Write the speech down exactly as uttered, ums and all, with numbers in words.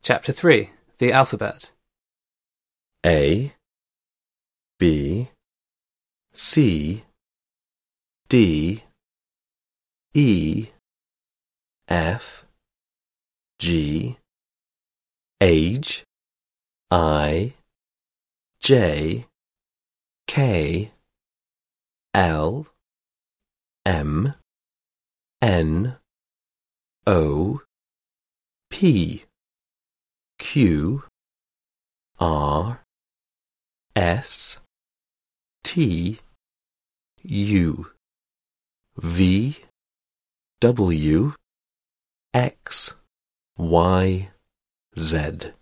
Chapter three. The Alphabet. A, B, C, D, E, F, G, H, I, J, K, L, M, N, O, P, Q, R, S, T, U, V, W, X, Y, Z.